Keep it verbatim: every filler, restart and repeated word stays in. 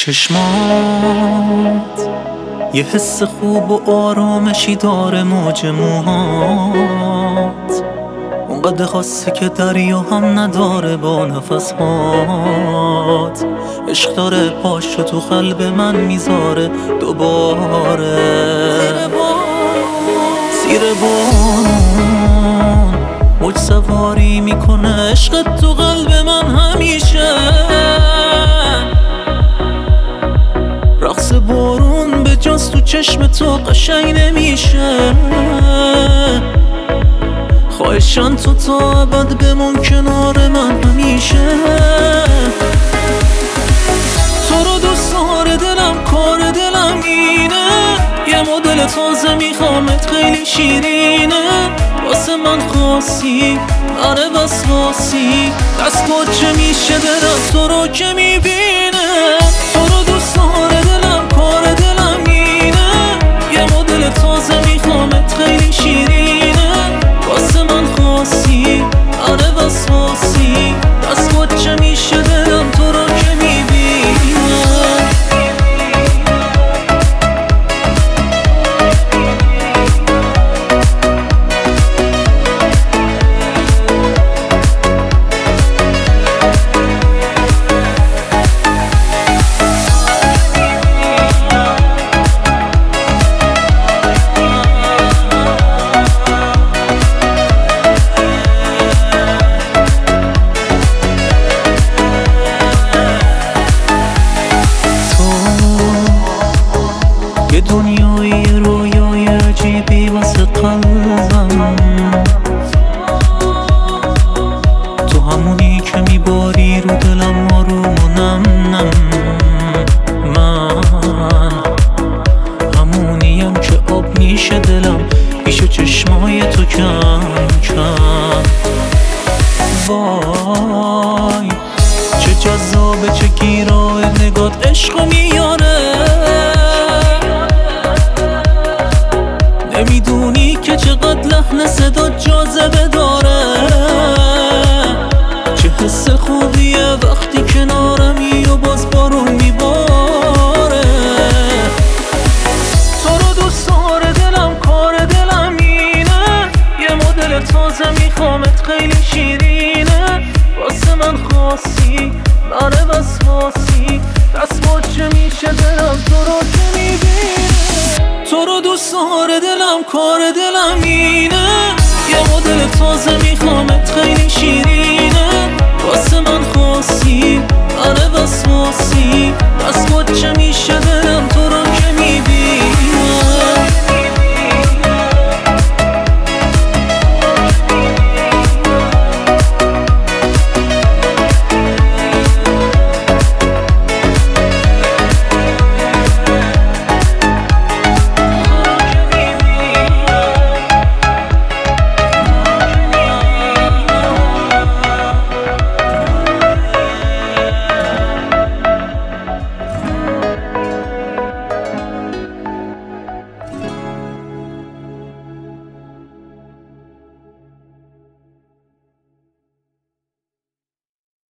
چشمات یه حس خوب و آرامشی داره، موج موهات اونقدر خاصه که دریا هم نداره با نفسهات. عشق داره پاشو تو قلب من میذاره دوباره. زیر بارون موج سواری میکنه عشقت تو قلب من همیشه. رقص بارون به جز تو چشم تو قشنگ نمیشه. خواهشان تو تا ابد بمون کنار من همیشه. تو رو دوست داره دلم، کار دلم اینه. یه مدل تازه میخوامت خیلی شیرینه. واسه من خاصی آره بس خاصی. دست چه میشه دلم تو رو که میبینه. تو رو دوست داره دلم، کار دلم اینه. یه مدل تازه میخوامت خیلی شیرینه. واسه من خاصی آره بس خاصی. دست چه میشه دلم تو رو که میبینه. یه دنیای رویای عجیبی واسه قلبم. تو همونی که میباری رو دلم آروم و نم نم. من همونیم که آب میشه دلم پیش چشمای تو کم کم. وای چه جذابه چه گیراه نگات عشقو میاره. نمیدونی که چقدر لحن صدا جاذبه داره. چه حس خوبیه وقتی کنارمی و باز بارون میباره. تو رو دوست داره دلم، کار دلم اینه. یه مدل تازه میخوامت خیلی شیرینه. واسه من خاصی آره بس خاصی. دست چه میشه دلم تو رو که میبینه. تو رو دوست داره دلم، کار دلم اینه. یه مدل تازه میخوامت خیلی شیرینه. واسه من خاصی آره بس خاصی. دست چه میشه دلم تو رو